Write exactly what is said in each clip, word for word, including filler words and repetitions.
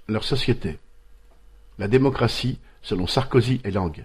Leur société. La démocratie, selon Sarkozy et Lang.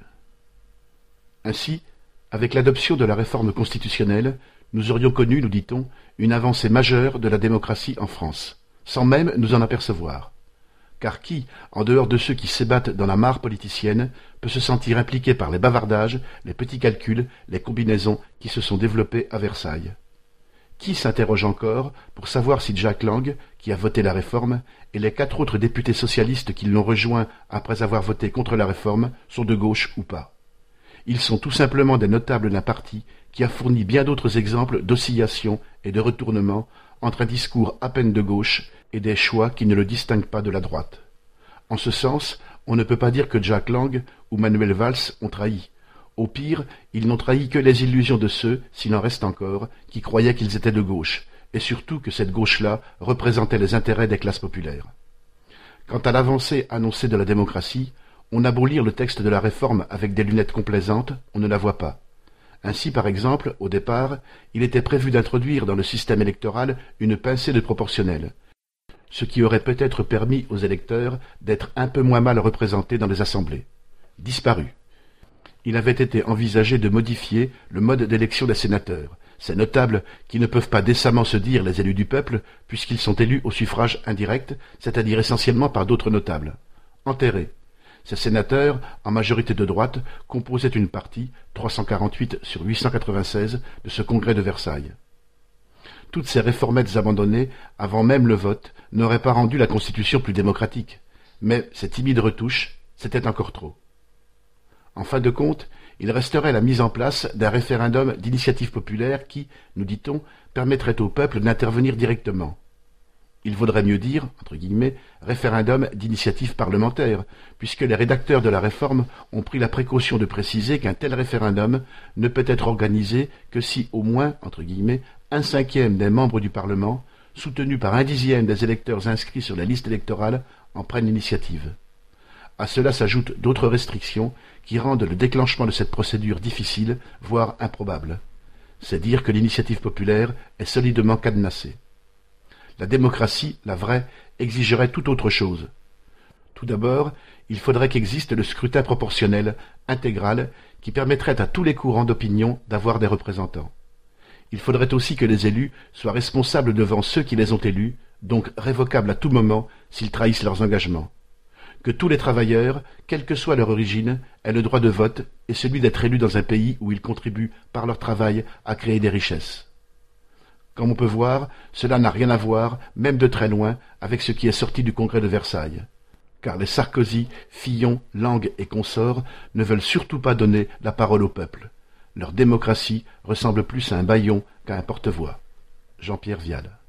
Ainsi, avec l'adoption de la réforme constitutionnelle, nous aurions connu, nous dit-on, une avancée majeure de la démocratie en France, sans même nous en apercevoir. Car qui, en dehors de ceux qui s'ébattent dans la mare politicienne, peut se sentir impliqué par les bavardages, les petits calculs, les combinaisons qui se sont développés à Versailles? Qui s'interroge encore pour savoir si Jack Lang, qui a voté la réforme, et les quatre autres députés socialistes qui l'ont rejoint après avoir voté contre la réforme sont de gauche ou pas? Ils sont tout simplement des notables d'un parti qui a fourni bien d'autres exemples d'oscillation et de retournement entre un discours à peine de gauche et des choix qui ne le distinguent pas de la droite. En ce sens, on ne peut pas dire que Jack Lang ou Manuel Valls ont trahi. Au pire, ils n'ont trahi que les illusions de ceux, s'il en reste encore, qui croyaient qu'ils étaient de gauche, et surtout que cette gauche-là représentait les intérêts des classes populaires. Quant à l'avancée annoncée de la démocratie, on a beau lire le texte de la réforme avec des lunettes complaisantes, on ne la voit pas. Ainsi, par exemple, au départ, il était prévu d'introduire dans le système électoral une pincée de proportionnelle, ce qui aurait peut-être permis aux électeurs d'être un peu moins mal représentés dans les assemblées. Disparu. Il avait été envisagé de modifier le mode d'élection des sénateurs, ces notables qui ne peuvent pas décemment se dire les élus du peuple, puisqu'ils sont élus au suffrage indirect, c'est-à-dire essentiellement par d'autres notables. Enterrés. Ces sénateurs, en majorité de droite, composaient une partie, trois cent quarante-huit sur huit cent quatre-vingt-seize, de ce congrès de Versailles. Toutes ces réformettes abandonnées, avant même le vote, n'auraient pas rendu la Constitution plus démocratique. Mais ces timides retouches, c'était encore trop. En fin de compte, il resterait la mise en place d'un référendum d'initiative populaire qui, nous dit-on, permettrait au peuple d'intervenir directement. Il vaudrait mieux dire, entre guillemets, référendum d'initiative parlementaire, puisque les rédacteurs de la réforme ont pris la précaution de préciser qu'un tel référendum ne peut être organisé que si au moins, entre guillemets, un cinquième des membres du Parlement, soutenu par un dixième des électeurs inscrits sur la liste électorale, en prennent l'initiative. À cela s'ajoutent d'autres restrictions qui rendent le déclenchement de cette procédure difficile, voire improbable. C'est dire que l'initiative populaire est solidement cadenassée. La démocratie, la vraie, exigerait tout autre chose. Tout d'abord, il faudrait qu'existe le scrutin proportionnel, intégral, qui permettrait à tous les courants d'opinion d'avoir des représentants. Il faudrait aussi que les élus soient responsables devant ceux qui les ont élus, donc révocables à tout moment s'ils trahissent leurs engagements. Que tous les travailleurs, quelle que soit leur origine, aient le droit de vote et celui d'être élus dans un pays où ils contribuent par leur travail à créer des richesses. Comme on peut voir, cela n'a rien à voir, même de très loin, avec ce qui est sorti du congrès de Versailles. Car les Sarkozy, Fillon, Lang et consorts ne veulent surtout pas donner la parole au peuple. Leur démocratie ressemble plus à un bâillon qu'à un porte-voix. Jean-Pierre Vial.